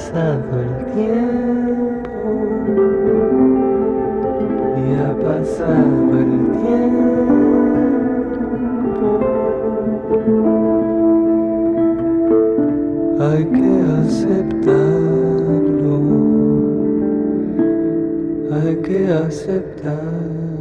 pasado el tiempo, y ha pasado el tiempo. Hay que aceptarlo, hay que aceptarlo.